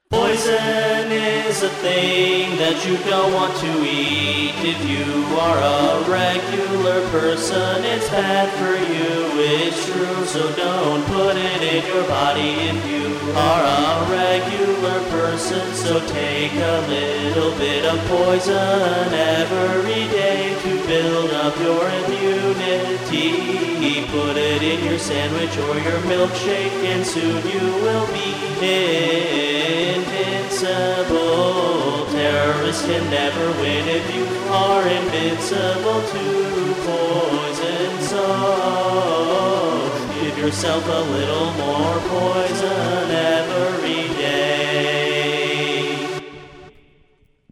Poison is a thing that you don't want to eat. If you are a regular person, it's bad for you. It's true, so don't put it in your body if you are a regular person. So take a little bit of poison every day to build up your immunity. Put it in your sandwich or your milkshake, and soon you will be invincible. Terrorists can never win if you are invincible to poison. So give yourself a little more poison every day.